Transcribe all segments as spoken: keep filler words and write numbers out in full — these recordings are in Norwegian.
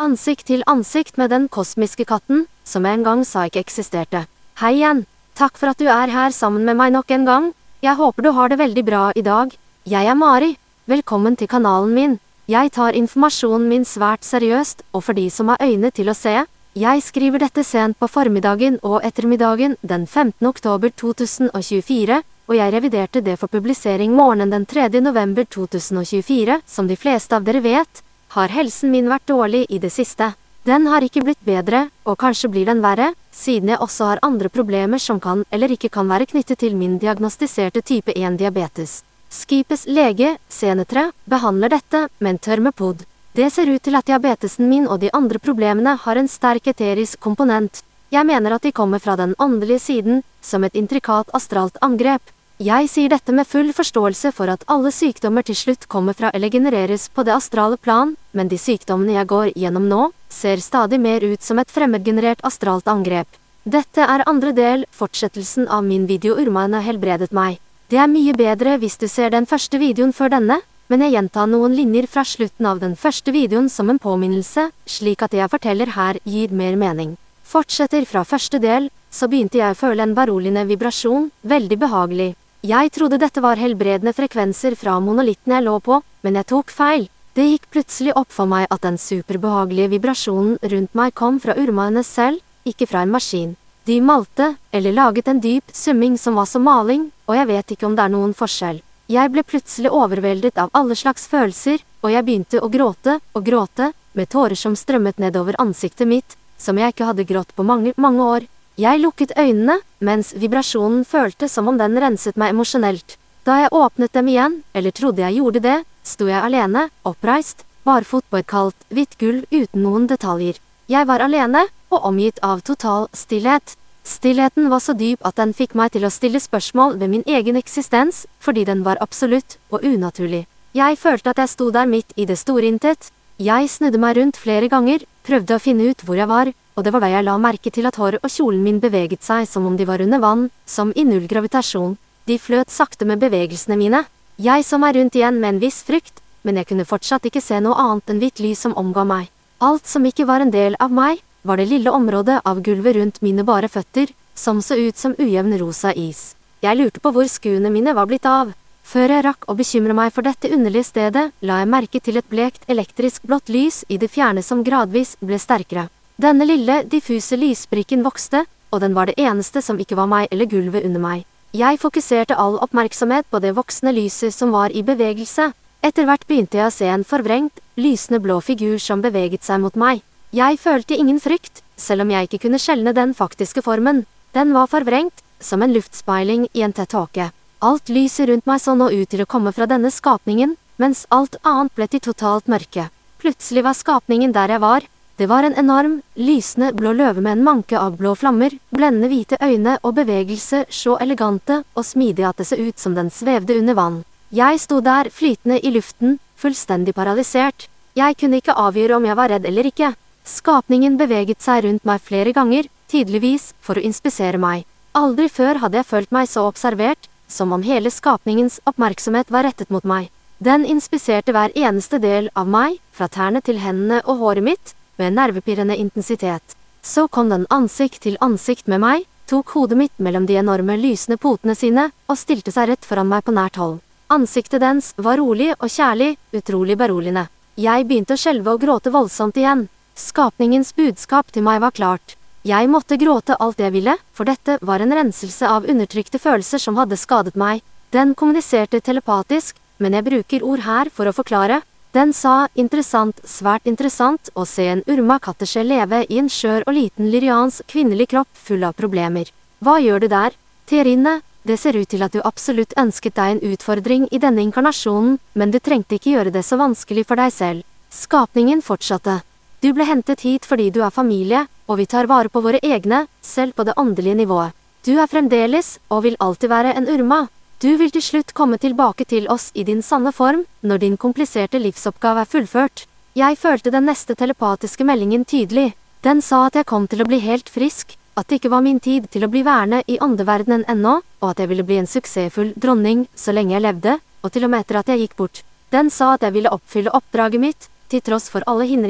Ansikt til ansikt med den kosmiske katten, som jeg en gang sa ikke eksisterte. Hei igjen, takk for at du er her sammen med meg nok en gang. Jeg håper du har det veldig bra i dag. Jeg er Mari. Velkommen til kanalen min. Jeg tar informasjonen min svært seriøst, og for de som har øyne til å se, jeg skriver dette sent på formiddagen og ettermiddagen den femtende oktober to tusen og tjuefire, og jeg reviderte det for publisering morgenen den tredje november to tusen og tjuefire, som de fleste av dere vet, har helsen min vært dårlig i det siste. Den har ikke blitt bedre, og kanskje blir den verre, siden jeg også har andre problemer som kan eller ikke kan være knyttet til min diagnostiserte type en diabetes. Skipes lege, Senetre, behandler dette med en tørmepod. Det ser ut til at diabetesen min og de andre problemene har en sterk eterisk komponent. Jeg mener at de kommer fra den åndelige siden, som et intrikat astralt angrep. Jeg sier dette med full forståelse for at alle sykdommer til slutt kommer fra eller genereres på det astrale plan, men de sykdommene jeg går gjennom nå, ser stadig mer ut som et fremmedgenerert astralt angrep. Dette er andre del, fortsettelsen av min video Urmaene helbredet meg. Det er mye bedre hvis du ser den første videoen før denne, men jeg gjentar noen linjer fra slutten av den første videoen som en påminnelse, slik at det jeg forteller her gir mer mening. Fortsetter fra første del, så begynte jeg å føle en beroligende vibrasjon, veldig behagelig. Jeg trodde dette var helbredende frekvenser fra monolitten jeg lå på, men jeg tok feil. Det gikk plutselig opp for meg at den superbehagelige vibrasjonen rundt meg kom fra urmaene selv, ikke fra en maskin. De malte, eller laget en dyp summing som var som maling, og jeg vet ikke om det er noen forskjell. Jeg ble plutselig overveldet av alle slags følelser, og jeg begynte å gråte og gråte, med tårer som strømmet nedover ansiktet mitt, som jeg ikke hadde grått på mange, mange år. Jeg lukket øynene, mens vibrasjonen følte som om den renset meg emosjonelt. Da jeg åpnet dem igjen, eller trodde jeg gjorde det, sto jeg alene, oppreist, barfot på et kaldt, hvitt gulv uten noen detaljer. Jeg var alene, og omgitt av total stillhet. Stillheten var så dyp at den fikk meg til å stille spørsmål ved min egen eksistens, fordi den var absolutt og unaturlig. Jeg følte at jeg sto der midt i det store intet. Jeg snudde meg rundt flere ganger, prøvde å finne ut hvor jeg var, og det var da jeg la merke til at håret og kjolen min beveget seg som om de var under vann, som i null gravitasjon. De fløt sakte med bevegelsene mine. Jeg så meg rundt igjen med en viss frykt, men jeg kunne fortsatt ikke se noe annet enn hvitt lys som omga meg. Alt som ikke var en del av meg, var det lille området av gulvet rundt mine bare føtter, som så ut som ujevn rosa is. Jeg lurte på hvor skuene mine var blitt av. Før jeg rakk å bekymre meg for dette underlige stedet, la jeg merke til et blekt elektrisk blått lys i det fjerne som gradvis ble sterkere. Denne lille, diffuse lysbrikken vokste, og den var det eneste som ikke var meg eller gulvet under meg. Jeg fokuserte all oppmerksomhet på det voksende lyset som var i bevegelse. Etter hvert begynte jeg å se en forvrengt, lysende blå figur som beveget seg mot meg. Jeg følte ingen frykt, selv om jeg ikke kunne skjelne den faktiske formen. Den var forvrengt, som en luftspeiling i en tett tåke. Alt lyset rundt meg så nå ut til å komme fra denne skapningen, mens alt annet ble til totalt mørke. Plutselig var skapningen der jeg var. Det var en enorm, lysende blå løve med en manke av blå flammer, blendende hvite øyne og bevegelse så elegante og smidige at det så ut som den svevde under vann. Jeg sto der flytende i luften, fullstendig paralysert. Jeg kunne ikke avgjøre om jeg var redd eller ikke. Skapningen beveget seg rundt meg flere ganger, tydeligvis for å inspisere meg. Aldri før hadde jeg følt meg så observert, som om hele skapningens oppmerksomhet var rettet mot meg. Den inspiserte hver eneste del av meg, fra tærne til hendene og håret mitt, med nervepirrende intensitet. Så kom den ansikt til ansikt med meg, tok hodet mitt mellom de enorme lysende potene sine, og stilte seg rett foran meg på nært hold. Ansiktet dens var rolig og kjærlig, utrolig beroligende. Jeg begynte å skjelve og gråte voldsomt igjen. Skapningens budskap til meg var klart. Jeg måtte gråte alt jeg ville, for dette var en renselse av undertrykte følelser som hadde skadet meg. Den kommuniserte telepatisk, men jeg bruker ord her for å forklare. Den sa, interessant, svært interessant, å se en urma katteskjell leve i en skjør og liten lyriansk kvinnelig kropp full av problemer. Hva gjør du der? Terine, det ser ut til at du absolutt ønsket deg en utfordring i denne inkarnasjonen, men du trengte ikke gjøre det så vanskelig for deg selv. Skapningen fortsatte. Du ble hentet hit fordi du er familie, og vi tar vare på våre egne, selv på det åndelige nivået. Du er fremdeles, og vil alltid være en urma. Du vil til slutt komme tilbake til oss i din sanne form, når din kompliserte livsoppgave er fullført. Jeg følte den neste telepatiske meldingen tydelig. Den sa at jeg kom til å bli helt frisk, at det ikke var min tid til å bli værende i åndeverdenen ennå, og at jeg ville bli en suksessfull dronning så lenge jeg levde, og til og med etter at jeg gikk bort. Den sa at jeg ville oppfylle oppdraget mitt, til tross for alle hindringer.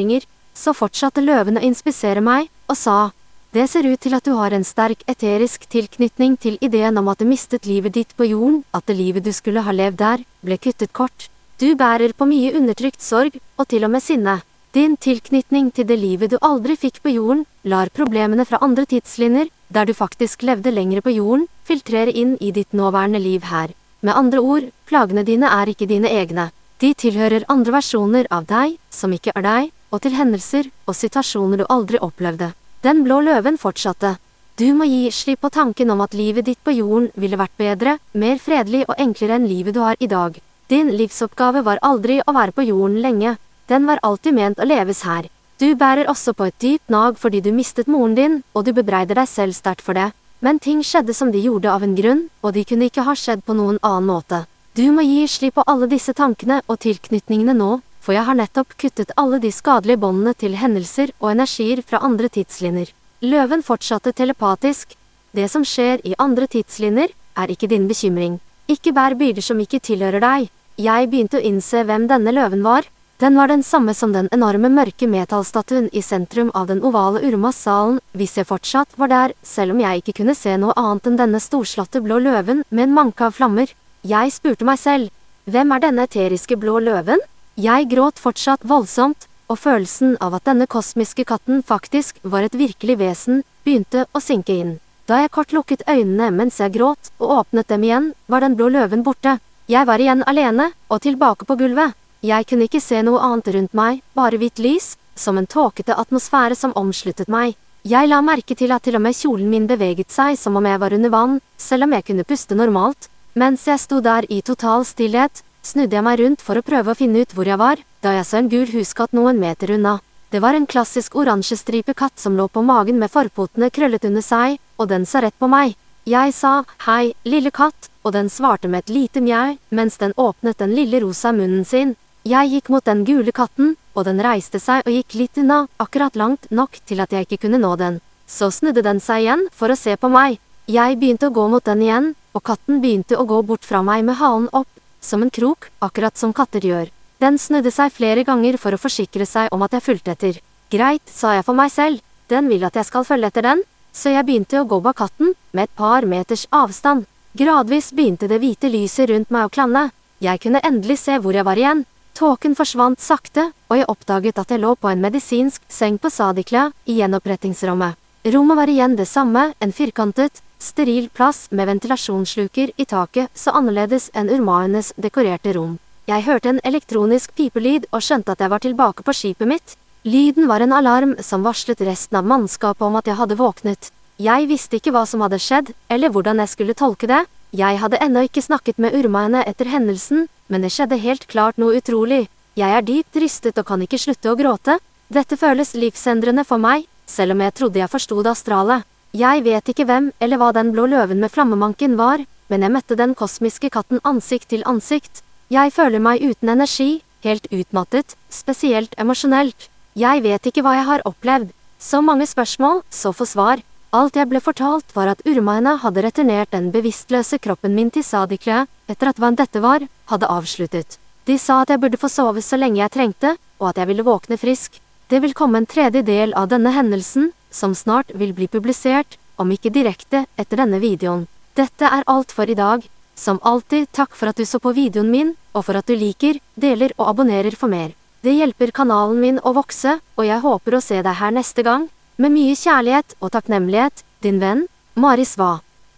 Så fortsatte løven å inspisere meg, og sa, det ser ut til at du har en sterk eterisk tilknytning til ideen om at du mistet livet ditt på jorden, at det livet du skulle ha levd der, ble kuttet kort. Du bærer på mye undertrykt sorg, og til og med sinne. Din tilknytning til det livet du aldri fikk på jorden, lar problemene fra andre tidslinjer, der du faktisk levde lengre på jorden, filtrere inn i ditt nåværende liv her. Med andre ord, plagene dine er ikke dine egne. De tilhører andre versjoner av deg, som ikke er deg, og til hendelser og situasjoner du aldri opplevde. Den blå løven fortsatte. Du må gi slipp på tanken om at livet ditt på jorden ville vært bedre, mer fredelig og enklere enn livet du har i dag. Din livsoppgave var aldri å være på jorden lenge. Den var alltid ment å leves her. Du bærer også på et dypt nag fordi du mistet moren din, og du bebreider deg selv sterkt for det. Men ting skjedde som de gjorde av en grunn, og de kunne ikke ha skjedd på noen annen måte. Du må gi slipp på alle disse tankene og tilknytningene nå, for jeg har nettopp kuttet alle de skadelige båndene til hendelser og energier fra andre tidslinjer. Løven fortsatte telepatisk. Det som skjer i andre tidslinjer, er ikke din bekymring. Ikke bær byrder som ikke tilhører deg. Jeg begynte å innse hvem denne løven var. Den var den samme som den enorme mørke metallstatuen i sentrum av den ovale Urmas-salen, hvis jeg fortsatt var der, selv om jeg ikke kunne se noe annet enn denne storslåtte blå løven med en manke av flammer. Jeg spurte meg selv, hvem er denne eteriske blå løven? Jeg gråt fortsatt voldsomt, og følelsen av at denne kosmiske katten faktisk var et virkelig vesen, begynte å synke inn. Da jeg kort lukket øynene mens jeg gråt, og åpnet dem igjen, var den blå løven borte. Jeg var igjen alene, og tilbake på gulvet. Jeg kunne ikke se noe annet rundt meg, bare hvitt lys, som en tåkete atmosfære som omsluttet meg. Jeg la merke til at til og med kjolen min beveget seg som om jeg var under vann, selv om jeg kunne puste normalt. Mens jeg sto der i total stillhet, snudde jeg meg rundt for å prøve å finne ut hvor jeg var, da jeg så en gul huskatt noen meter unna. Det var en klassisk oransjestripe katt som lå på magen med forpotene krøllet under seg, og den sa rett på meg. Jeg sa, hei, lille katt, og den svarte med et lite mjau, mens den åpnet den lille rosa munnen sin. Jeg gikk mot den gule katten, og den reiste seg og gikk litt unna, akkurat langt nok til at jeg ikke kunne nå den. Så snudde den seg igjen for å se på meg. Jeg begynte å gå mot den igjen, og katten begynte å gå bort fra meg med halen opp, som en krok, akkurat som katter gjør. Den snudde seg flere ganger for å forsikre seg om at jeg fulgte etter. Greit, sa jeg for meg selv, den vil at jeg skal følge etter den, så jeg begynte å gå bak katten, med et par meters avstand. Gradvis begynte det hvite lyset rundt meg å klanne. Jeg kunne endelig se hvor jeg var igjen. Tåken forsvant sakte, og jeg oppdaget at jeg lå på en medisinsk seng på Sadikla i gjenopprettingsrommet. Rommet var igjen det samme, en firkantet, steril plass med ventilasjonssluker i taket, så annerledes enn Urmaenes dekorerte rom. Jeg hørte en elektronisk pipelyd og skjønte at jeg var tilbake på skipet mitt. Lyden var en alarm som varslet resten av mannskapet om at jeg hadde våknet. Jeg visste ikke hva som hadde skjedd, eller hvordan jeg skulle tolke det. Jeg hadde ennå ikke snakket med Urmaene etter hendelsen, men det skjedde helt klart noe utrolig. Jeg er dypt rystet og kan ikke slutte å gråte. Dette føles livsendrende for meg, selv om jeg trodde jeg forstod det astrale. Jeg vet ikke hvem eller hva den blå løven med flammemanken var, men jeg møtte den kosmiske katten ansikt til ansikt. Jeg føler meg uten energi, helt utmattet, spesielt emosjonelt. Jeg vet ikke hva jeg har opplevd. Så mange spørsmål, så få svar. Alt jeg ble fortalt var at Urmaene hadde returnert den bevisstløse kroppen min til Sadikla, etter at hva dette var, hadde avsluttet. De sa at jeg burde få sove så lenge jeg trengte, og at jeg ville våkne frisk. Det vil komme en tredje del av denne hendelsen, som snart vil bli publisert, om ikke direkte etter denne videoen. Dette er alt for i dag. Som alltid, takk for at du så på videoen min, og for at du liker, deler og abonnerer for mer. Det hjelper kanalen min å vokse, og jeg håper å se deg her neste gang. Med mye kjærlighet og takknemlighet, din venn, Mari Sva.